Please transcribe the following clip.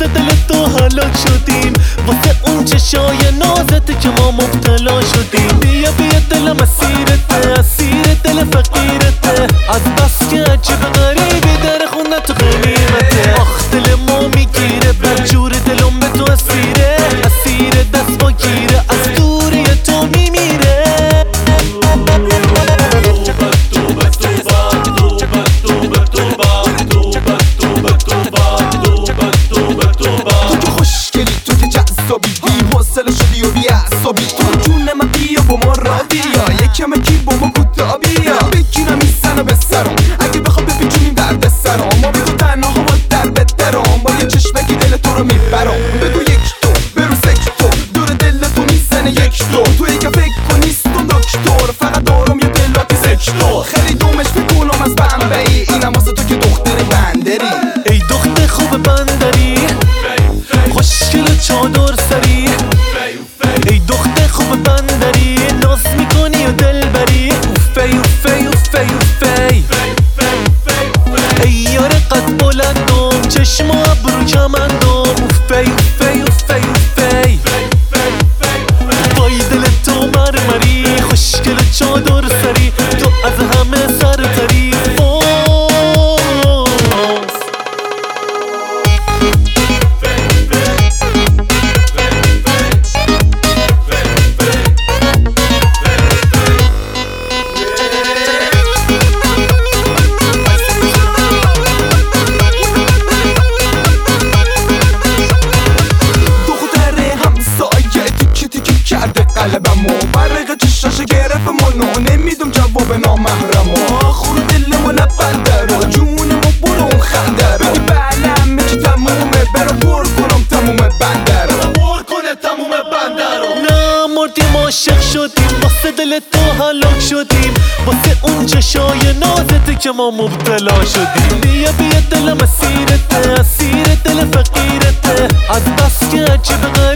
واسه دل تو هلاک شدیم، واسه اون چشای نازت که ما مبتلا شدیم. بیا بیا دلم اسیرته، اسیر دل فقیرته، از بس که عجب غریبی در خونت غنیمته. آخ دل ما میگیره، بدجور دلم به تو اسیره، اسیر دست با گیره، از دوری تو میمیره. تو که خوشگلی، تو که جذابی، بی حوصله شدی و بی اعصابی. تو جون من بیا با ما را بیا، یکم کی با ما کوتا بیا. بگیرم این سنو به سرم، اگه بخواب بپیچونیم درد سرم. ما بگو تنها با در به درم، با یه چشمکی دل تو رو میبرم. بگو یک تو برو سکتو، دور دل تو میزنه یک تو. توی که فکر کنی نیستم دکتر، فقط دارم یه دلاتی سکتو. خیلی دومش بکنم از بمبئی، اینم واسه تو که دختر بندری. ای دختر خوب بندری، خوشگل چادر سری. ای دختر خوب بندری، ناز میکنی و دل بری. اوفی اوفی اوفی اوفی، ای یار قد بلندم، چشم و ابرو کمندم. اوفی اوفی اوفی اوفی، وای دل تو مرمری، خوشگل چادر سری، تو از همه سرتری. قلبمو برق چشاش گرفت منو، نمیدم جواب نامحرمو. آخور دلمو نبنده رو، جونمو برو اون خنده رو. بگی بله همه چی تمومه، برو پر کنم تموم بنده رو. پر کنه تموم بنده رو. نه مردیم عاشق شدیم، واسه دل تو هلاک شدیم، واسه اون چشای نازت که ما مبتلا شدیم. بیا بیا دلم اسیرته، اسیر دل فقیرته، از بس که عجب